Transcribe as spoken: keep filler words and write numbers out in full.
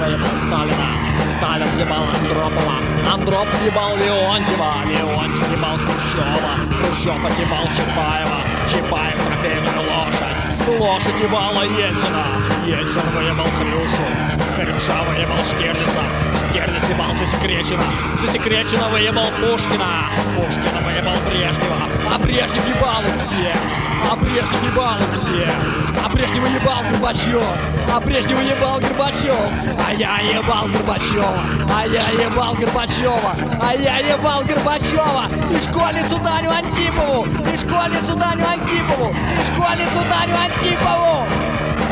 въебал Сталина, Сталин ебал Андропова, Андропов ебал Леонтьева, Леонтьев ебал Хрущева, Хрущев отъебал Чапаева, Чапаев трофейную лошадь, лошадь ебала Ельцина, Ельцин выебал Хрюшу, Хрюша выебал Штирлица, Штирлиц ебал Засекречено, Засекречено выебал Пушкина, Пушкина выебал Брежнева, а Брежнев ебал их всех, а Брежнев ебал их всех, а Брежнева ебал Горбачев, а Брежнева ебал Горбачев, а я ебал Горбачева, а я ебал Горбачева, а я ебал Горбачева, и школьницу Даню Антипову, и школьницу Даню Антипову, и школьницу Даню Антипову.